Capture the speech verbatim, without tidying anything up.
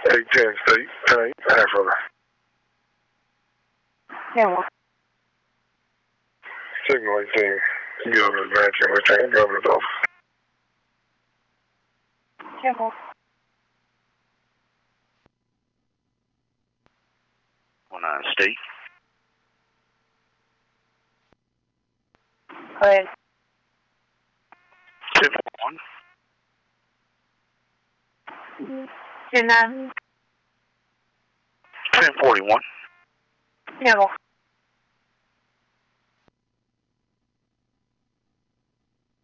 eight ten State, ten eight, Asheville. ten one. Signal eighteen, Governor's Mansion, return Governor's office. ten one. one nine State. Go ahead. ten forty-one. ten nine. ten forty-one. ten one.